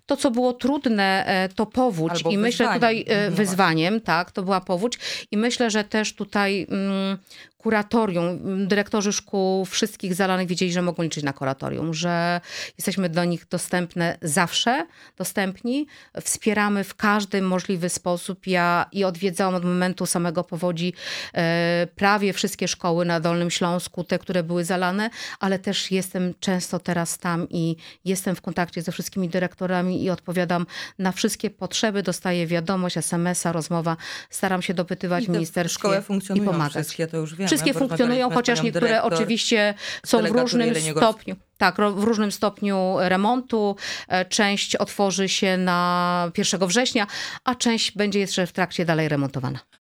To, co było trudne, to powódź. Albo I myślę wyzwaniem. tutaj wyzwaniem, tak, to była powódź. I myślę, że też tutaj kuratorium, dyrektorzy szkół wszystkich zalanych wiedzieli, że mogą liczyć na kuratorium, że jesteśmy do nich zawsze dostępni. Wspieramy w każdy możliwy sposób. Ja odwiedzałam od momentu samego powodzi prawie wszystkie szkoły na Dolnym Śląsku, te, które były zalane, ale też jestem często teraz tam i jestem w kontakcie ze wszystkimi dyrektorami i odpowiadam na wszystkie potrzeby, dostaję wiadomość, SMS-a, rozmowa. Staram się dopytywać w ministerstwie szkoły funkcjonują i pomagać. wszystkie, to już wiemy. Wszystkie funkcjonują, chociaż niektóre oczywiście są w różnym stopniu. Tak, w różnym stopniu remontu. Część otworzy się na 1 września, a część będzie jeszcze w trakcie dalej remontowana.